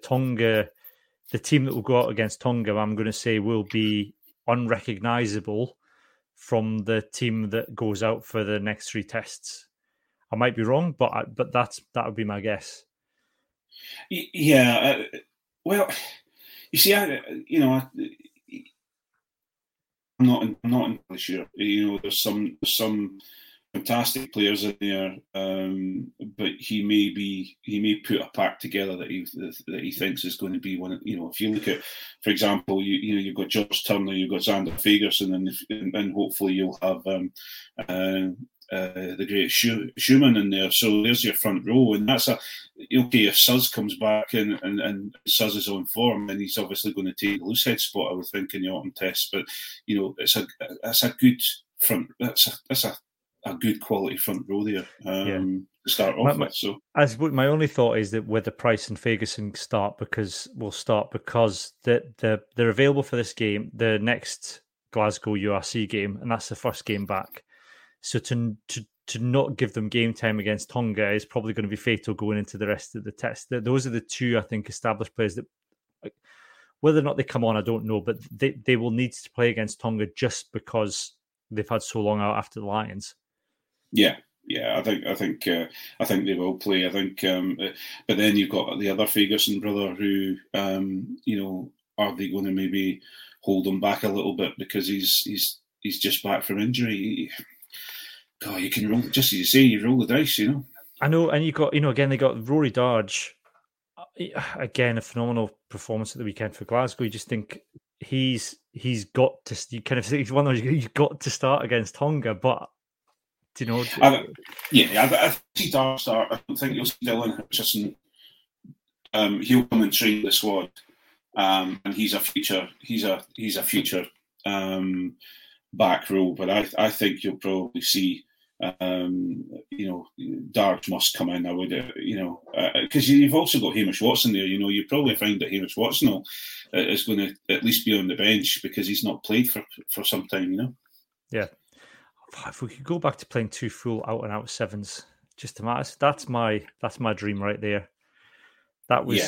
team that will go out against Tonga, I'm going to say, will be unrecognisable from the team that goes out for the next 3 tests. I might be wrong, but that would be my guess. Yeah. Well, you see, I'm not entirely sure. There's some fantastic players in there, but he may put a pack together that he thinks is going to be one. If you look at, for example, you've got George Turner, you've got Xander Fagerson, and hopefully you'll have the great Schumann in there. So there's your front row, and that's if Suz comes back and Suz is on form, then he's obviously going to take the loosehead spot, I would think, in the autumn test. But it's a good front. That's a good quality front row there to start off with. So, my only thought is that whether Price and Fagerson will start because they're available for this game, the next Glasgow URC game, and that's the first game back. So to not give them game time against Tonga is probably going to be fatal going into the rest of the test. Those are the two, I think, established players that, whether or not they come on, I don't know, but they will need to play against Tonga just because they've had so long out after the Lions. Yeah, I think they will play. I think, but then you've got the other Fagerson brother who, are they going to maybe hold him back a little bit because he's just back from injury? God, you can roll, just as you say, you roll the dice, I know, and you got, again, they got Rory Darge. Again, a phenomenal performance at the weekend for Glasgow. You just think he's got to. You kind of think he's one of those you've got to start against Tonga, but I see Darge start. I don't think you'll see Dylan Hutchison. He'll come and train the squad, and he's a future. He's a future back row. But I think you'll probably see. Darge must come in. I would, because you've also got Hamish Watson there. You probably find that Hamish Watson is going to at least be on the bench because he's not played for some time. Yeah, if we could go back to playing 2 full out and out sevens, just to matter. That's my dream right there. That was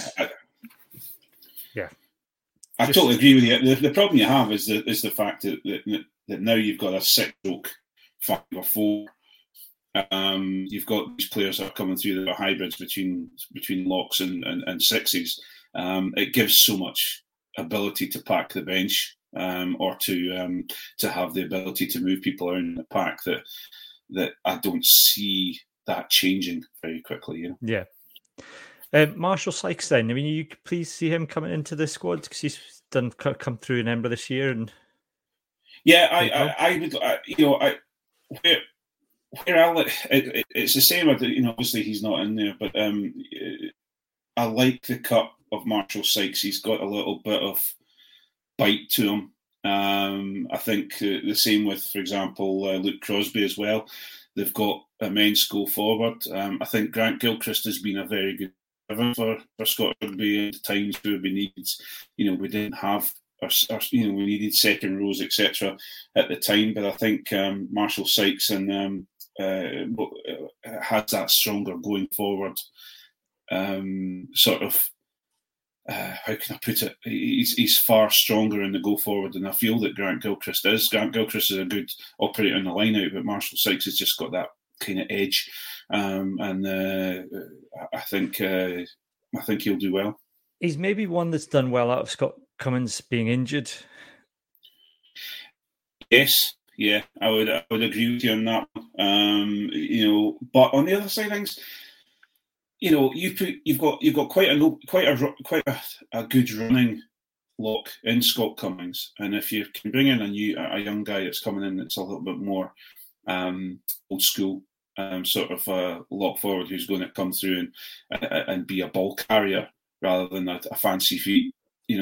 I totally agree with you. The problem you have is the fact that now you've got a 6-stroke 5 or 4. You've got these players that are coming through that are hybrids between locks and sixes. It gives so much ability to pack the bench, or to have the ability to move people around in the pack that I don't see that changing very quickly. Yeah. Marshall Sykes, then. I mean, you could please see him coming into the squad because he's come through in Edinburgh this year, and I would. It's the same. Obviously he's not in there, but I like the cut of Marshall Sykes. He's got a little bit of bite to him. I think the same with, for example, Luke Crosby as well. They've got immense go forward. I think Grant Gilchrist has been a very good for Scott Rugby at times where we needed. We didn't have. We needed second rows, etc. at the time, but I think Marshall Sykes and has that stronger going forward. How can I put it? He's far stronger in the go forward than I feel that Grant Gilchrist is. Grant Gilchrist is a good operator in the line out, but Marshall Sykes has just got that kind of edge, and I think he'll do well. He's maybe one that's done well out of Scott Cummins being injured. Yes, yeah, I would agree with you on that. But on the other side of things, you've got quite a good running lock in Scott Cummins, and if you can bring in a young guy that's coming in that's a little bit more old school, sort of lock forward who's going to come through and be a ball carrier rather than a fancy feet,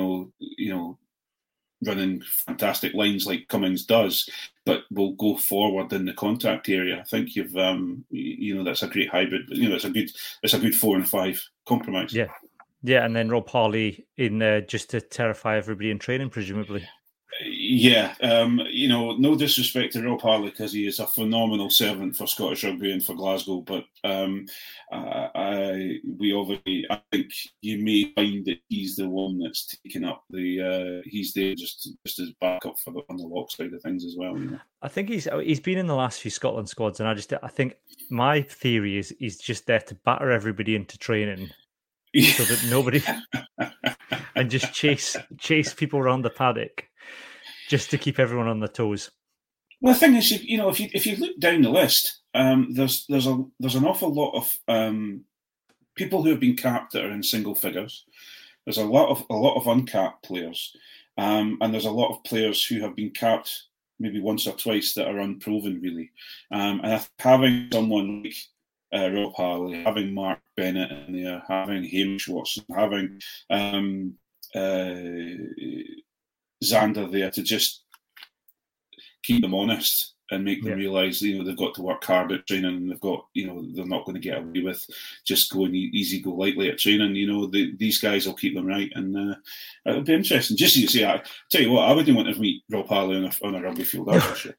running fantastic lines like Cummins does, but will go forward in the contact area. I think you've, that's a great hybrid. It's a good 4 and 5 compromise. Yeah, and then Rob Harley in there just to terrify everybody in training, presumably. Yeah, no disrespect to Rob Harley because he is a phenomenal servant for Scottish rugby and for Glasgow, but I think you may find that he's the one that's taken up he's there just as backup on the lock side of things as well. I think he's been in the last few Scotland squads, and I think my theory is he's just there to batter everybody into training. So that nobody and just chase people around the paddock just to keep everyone on their toes. Well, the thing is, if you look down the list, there's an awful lot of people who have been capped that are in single figures. There's a lot of uncapped players, and there's a lot of players who have been capped maybe once or twice that are unproven, really. And having someone like Rob Harley, having Mark Bennett in there, having Hamish Watson, having Xander there to just keep them honest and make them realise, they've got to work hard at training, and they've got, they're not going to get away with just going easy, go lightly at training. These guys will keep them right, and it'll be interesting. Just so you say, I tell you what, I wouldn't want to meet Rob Harley on a rugby field. That's for sure.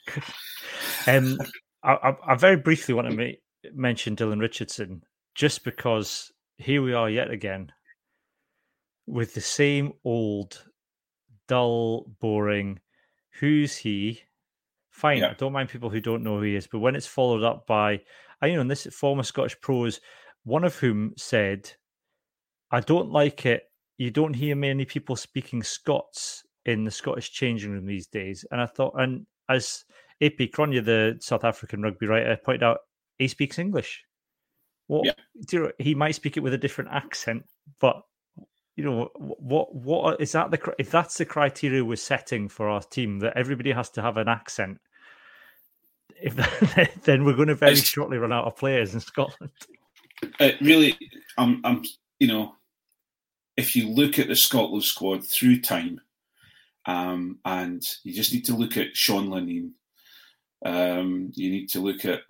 I very briefly want to mention Dylan Richardson, just because here we are yet again with the same old, dull, boring, who's he? Fine, yeah. I don't mind people who don't know who he is, but when it's followed up by, this former Scottish pros, one of whom said, I don't like it. You don't hear many people speaking Scots in the Scottish changing room these days. And I thought, and as AP Cronje, the South African rugby writer, pointed out, he speaks English. Well, he might speak it with a different accent, but what is that? If that's the criteria we're setting for our team, that everybody has to have an accent, then we're going to very shortly run out of players in Scotland. Really, if you look at the Scotland squad through time, and you just need to look at Sean Linnane. You need to look at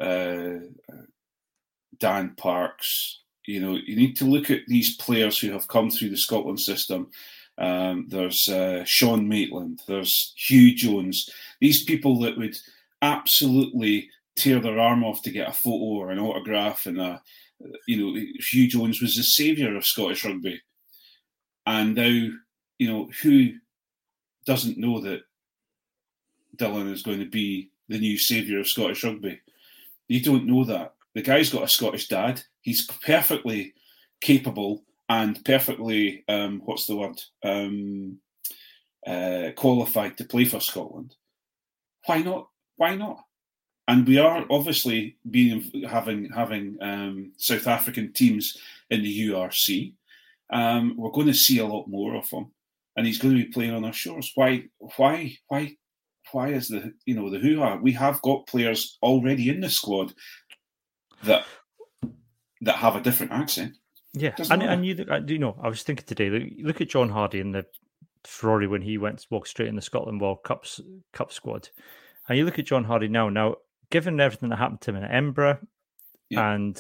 Dan Parks. You need to look at these players who have come through the Scotland system. There's Sean Maitland. There's Hugh Jones. These people that would absolutely tear their arm off to get a photo or an autograph. And Hugh Jones was the saviour of Scottish rugby. And now, who doesn't know that Dylan is going to be the new saviour of Scottish rugby? You don't know that. The guy's got a Scottish dad. He's perfectly capable and perfectly, qualified to play for Scotland. Why not? Why not? And we are obviously having South African teams in the URC. We're going to see a lot more of him, and he's going to be playing on our shores. Why is the hoo-ha? We have got players already in the squad that have a different accent. Yeah, and I was thinking today. Look at John Hardy in the Ferrari when he walked straight in the Scotland World Cup squad, and you look at John Hardy now. Now, given everything that happened to him in Edinburgh, and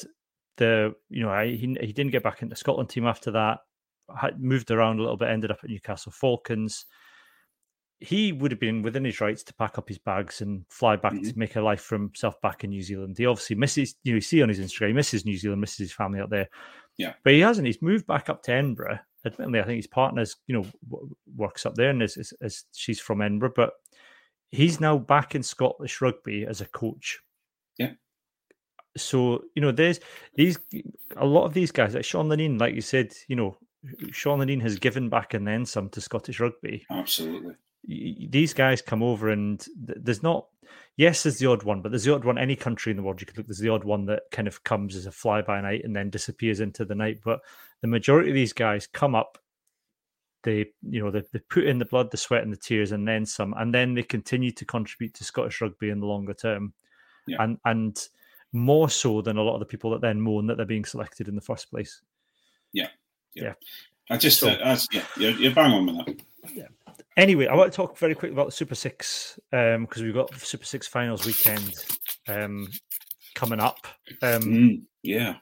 he didn't get back into the Scotland team after that. Had moved around a little bit, ended up at Newcastle Falcons. He would have been within his rights to pack up his bags and fly back to make a life for himself back in New Zealand. He obviously misses, you see on his Instagram, he misses New Zealand, misses his family out there. Yeah, but he hasn't. He's moved back up to Edinburgh. Admittedly, I think his partner's, works up there, and as she's from Edinburgh, but he's now back in Scottish rugby as a coach. Yeah. So there's a lot of these guys, like Sean Linnane, like you said, Sean Linnane has given back and then some to Scottish rugby. Absolutely. These guys come over, and there's the odd one, but there's the odd one. Any country in the world you could look, there's the odd one that kind of comes as a fly-by-night and then disappears into the night. But the majority of these guys come up, they put in the blood, the sweat, and the tears, and then some, and then they continue to contribute to Scottish rugby in the longer term, and more so than a lot of the people that then moan that they're being selected in the first place. Yeah. I just you're bang on with that. Yeah. Anyway, I want to talk very quickly about the Super Six because we've got Super Six finals weekend coming up. Yeah.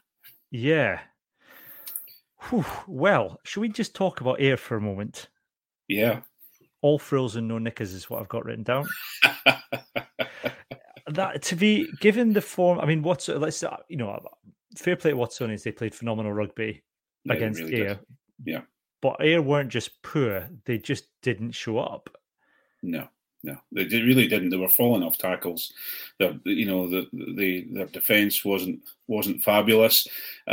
Whew. Well, should we just talk about Ayr for a moment? Yeah. all frills and no knickers is what I've got written down. That to be given the form, I mean, fair play to Watsonians, they played phenomenal rugby against really Ayr. did. Yeah. But Ayr weren't just poor; they just didn't show up. No, they really didn't. They were falling off tackles. Their defence wasn't fabulous.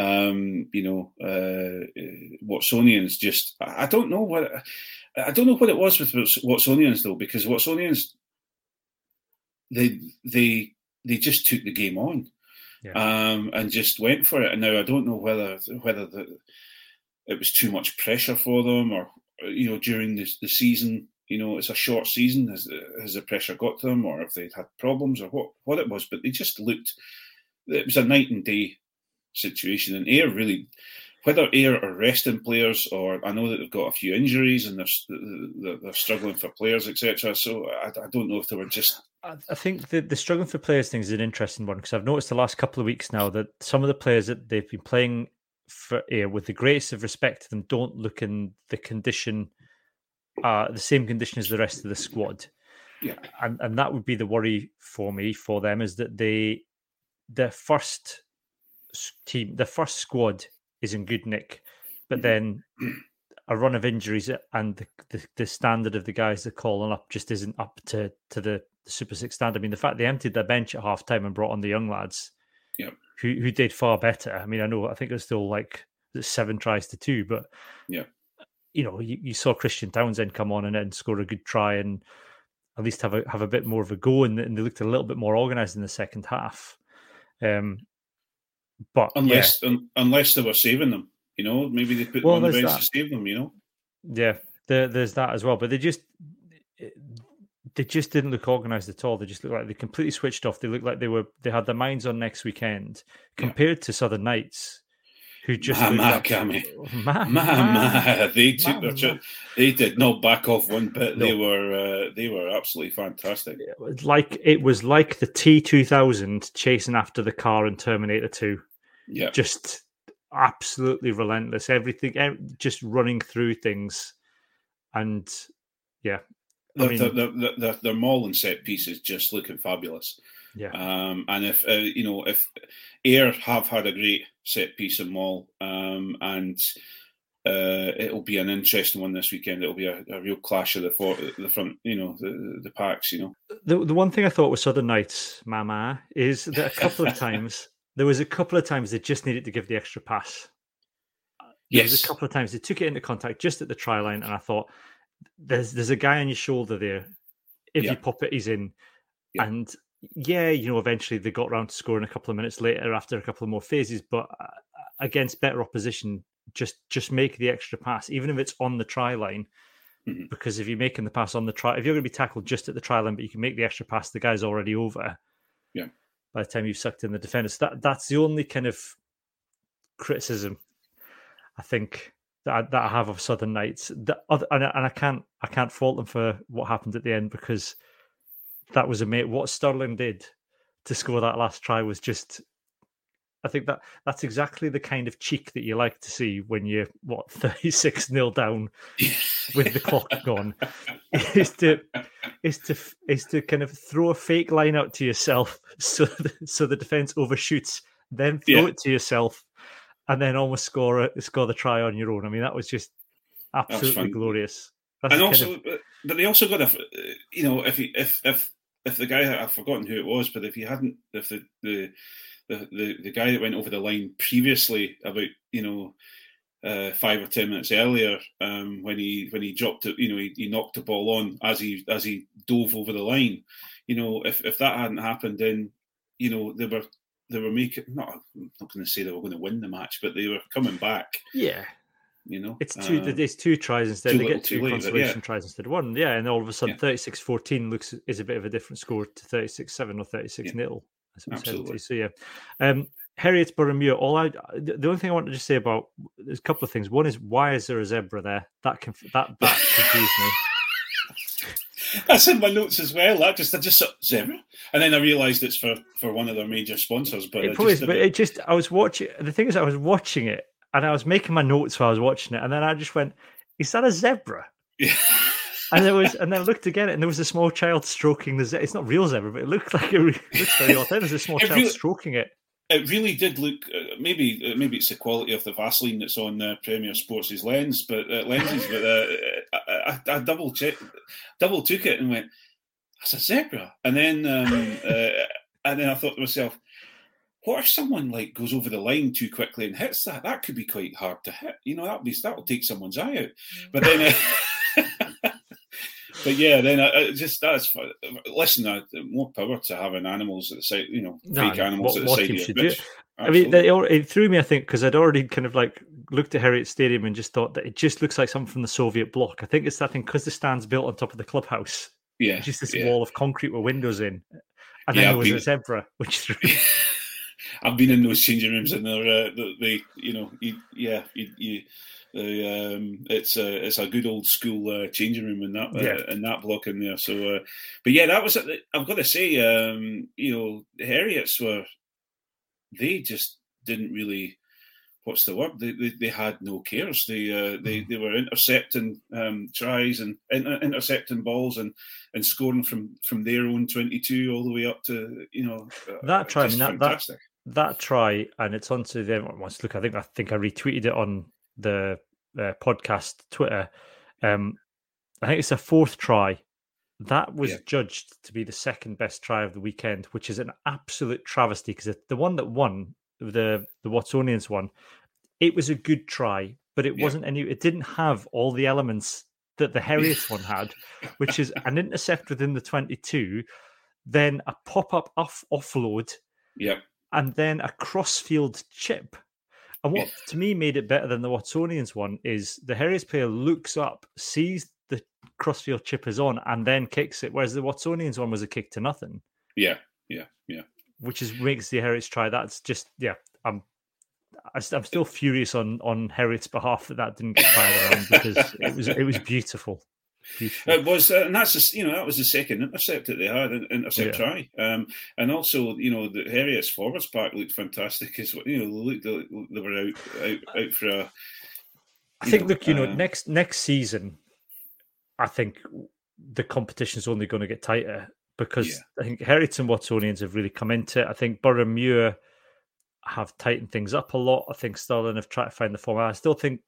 Watsonians just. I don't know what it was with Watsonians though, because Watsonians they just took the game on, and just went for it. And now I don't know whether it was too much pressure for them, or during the season. It's a short season. Has the pressure got to them, or if they'd had problems, or what it was? But they just looked. It was a night and day situation, and Ayr really, whether Ayr are resting players, or I know that they've got a few injuries and they're struggling for players, etc. So I don't know if they were just. I think the struggling for players thing is an interesting one, because I've noticed the last couple of weeks now that some of the players that they've been playing for Ayr, with the greatest of respect to them, don't look in the condition. The same condition as the rest of the squad, and that would be the worry for them, is that their first squad is in good nick, but then a run of injuries and the standard of the guys they're calling up just isn't up to the Super Six standard. I mean, the fact they emptied their bench at half time and brought on the young lads, who did far better. I mean, I think it was still like 7 tries to 2, but you saw Christian Townsend come on and then score a good try and at least have a bit more of a go, and they looked a little bit more organised in the second half. But unless they were saving them, maybe they put them on the bench to save them, Yeah, there's that as well. But they just didn't look organised at all. They just looked like they completely switched off. They looked like they had their minds on next weekend, compared to Southern Knights. Who just Cammy. They did not back off one bit. No. They were absolutely fantastic. It was like the T-2000 chasing after the car in Terminator 2. Yeah, just absolutely relentless. Everything, just running through things, and their maul and set pieces just looking fabulous. Yeah, and if Ayr have had a great set piece and maul, and it'll be an interesting one this weekend. It'll be a real clash of the front, the packs. The one thing I thought with Southern Knights, Mama, is that a couple of times they just needed to give the extra pass. There was a couple of times they took it into contact just at the try line, and I thought, there's a guy on your shoulder there. If you pop it, he's in, and. Eventually they got around to scoring a couple of minutes later after a couple of more phases, but against better opposition, just make the extra pass, even if it's on the try line, because if you're making the pass on the try, if you're going to be tackled just at the try line, but you can make the extra pass, the guy's already over. Yeah. By the time you've sucked in the defenders, that's the only kind of criticism I think that I have of Southern Knights. And I can't fault them for what happened at the end, because. That was amazing. What Sterling did to score that last try was just. I think that's exactly the kind of cheek that you like to see when you're 36-0 down with the clock gone. Is to kind of throw a fake line out to yourself so the defense overshoots, then throw it to yourself, and then almost score the try on your own. I mean, that was just absolutely glorious. But they also got if the guy, I've forgotten who it was, but if the guy that went over the line previously about 5 or 10 minutes earlier, when he dropped it, he knocked the ball on as he dove over the line. If that hadn't happened, then they were making. I'm not going to say they were going to win the match, but they were coming back. Yeah. It's two tries instead. They get two consolation tries instead of one. Yeah, and all of a sudden 36-14 is a bit of a different score to 36-7 or 36-0. Absolutely. So Heriottsborough Muir. The only thing I want to just say about, there's a couple of things. One is, why is there a zebra there? That confused me. That's in my notes as well. I just saw zebra, and then I realised it's for one of their major sponsors. But I was watching. The thing is, I was watching it. And I was making my notes while I was watching it, and then I just went, "Is that a zebra?" Yeah. And then I looked again, and there was a small child stroking the zebra. It's not real zebra, but it looked like it looks very authentic. There's a small child stroking it. It really did look. Maybe it's the quality of the Vaseline that's on Premier Sports' lenses, but I double took it and went, "That's a zebra." And then I thought to myself, what if someone like goes over the line too quickly and hits that? That could be quite hard to hit. That'll take someone's eye out. But then. But yeah, then that's fun. Listen, more power to having animals at the side, fake animals at the side of your pitch. I mean, it threw me, I think, because I'd already kind of like looked at Heriot Stadium and just thought that it just looks like something from the Soviet bloc. I think it's that thing because the stand's built on top of the clubhouse. Yeah, just this wall of concrete with windows in, and then there was a zebra, which threw. I've been in those changing rooms, and it's a good old school changing room in that block in there. So, but yeah, that was. I've got to say, the Heriots they just didn't really. What's the word? They had no cares. They were intercepting tries and intercepting balls and scoring from their own 22 all the way up to that try. Fantastic. That try, and it's onto them. Look, I think I retweeted it on the podcast Twitter. I think it's a fourth try. That was judged to be the second best try of the weekend, which is an absolute travesty because the one that won, the Watsonians one, it was a good try, but it wasn't it didn't have all the elements that the Heriots one had, which is an intercept within the 22, then a pop-up offload, and then a cross-field chip. And what to me made it better than the Watsonians one is the Heriots player looks up, sees the crossfield chip is on, and then kicks it, whereas the Watsonians one was a kick to nothing. Yeah. Which makes the Heriots try. That's just I'm still furious on Heriots' behalf that didn't get fired around because it was beautiful. It was, and that's that was the second intercept that they had, try, and also the Heriots forwards pack looked fantastic as well. They were out for a. I think next season, I think the competition is only going to get tighter because I think Heriots and Watsonians have really come into it. I think Boroughmuir have tightened things up a lot. I think Stirling have tried to find the format. I still think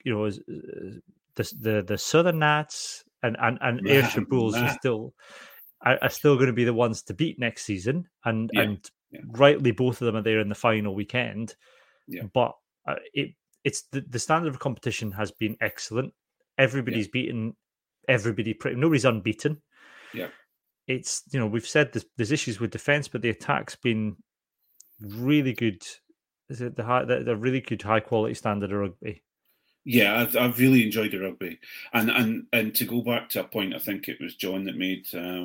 the Southern Nats and Ayrshire Bulls are still going to be the ones to beat next season, and rightly both of them are there in the final weekend. But it's the standard of competition has been excellent. Everybody's beaten everybody. Nobody's unbeaten. It's we've said there's issues with defense, but the attack's been really good. Is it the really good high quality standard of rugby? Yeah, I've really enjoyed the rugby, and to go back to a point, I think it was John that made.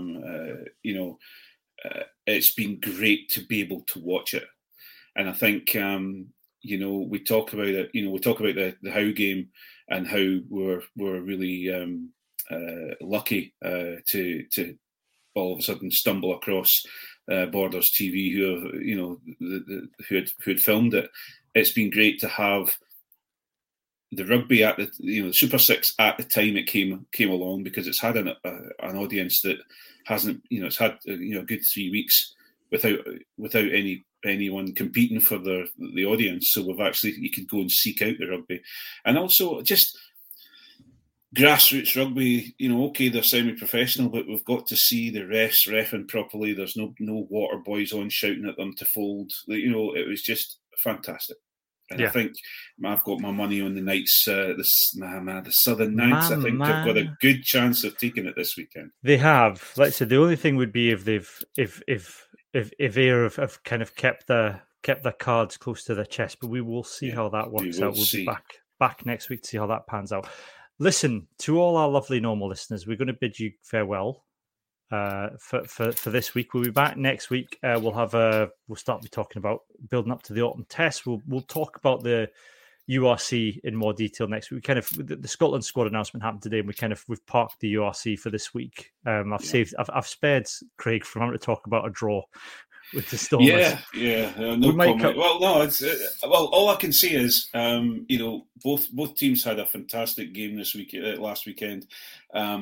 It's been great to be able to watch it, and I think we talk about it. We talk about the Howe game and how we're really lucky to all of a sudden stumble across Borders TV, who had filmed it. It's been great to have the rugby at the Super Six at the time it came along, because it's had an audience that hasn't it's had a good 3 weeks without anyone competing for the audience. So you could go and seek out the rugby, and also just grassroots rugby. Okay, they're semi-professional, but we've got to see the refs reffing properly. There's no water boys on shouting at them to fold. It was just fantastic. And I think I've got my money on the Knights, the Southern Knights. I think they've got a good chance of taking it this weekend. They have. Like I said, the only thing would be if Ayr have kind of kept their cards close to their chest. But we will see how that works out. We'll be back next week to see how that pans out. Listen, to all our lovely normal listeners, we're going to bid you farewell for this week. We'll be back next week. We'll start be talking about building up to the autumn test. We'll talk about the URC in more detail next week. The Scotland squad announcement happened today, and we've parked the URC for this week. I've spared Craig from having to talk about a draw with the Stormers. No comment. All I can say is, both teams had a fantastic game last weekend.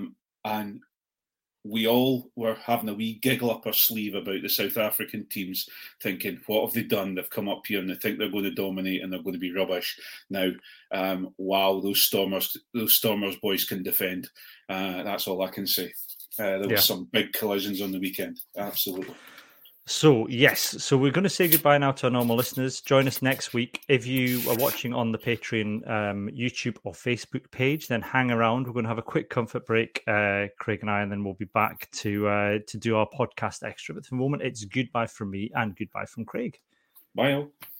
and we all were having a wee giggle up our sleeve about the South African teams, thinking, what have they done? They've come up here and they think they're going to dominate and they're going to be rubbish. Now, wow, those Stormers boys can defend. That's all I can say. There was some big collisions on the weekend. Absolutely. So, yes. So we're going to say goodbye now to our normal listeners. Join us next week. If you are watching on the Patreon, YouTube or Facebook page, then hang around. We're going to have a quick comfort break, Craig and I, and then we'll be back to do our podcast extra. But for the moment, it's goodbye from me and goodbye from Craig. Bye all.